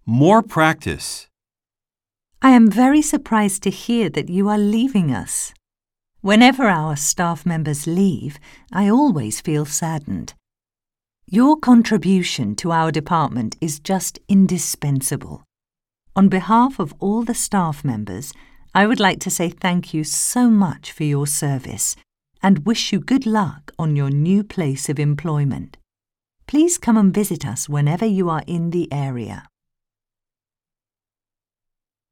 More practice. I am very surprised to hear that you are leaving us. Whenever our staff members leave, I always feel saddened. Your contribution to our department is just indispensable. On behalf of all the staff members, I would like to say thank you so much for your service and wish you good luck on your new place of employment. Please come and visit us whenever you are in the area.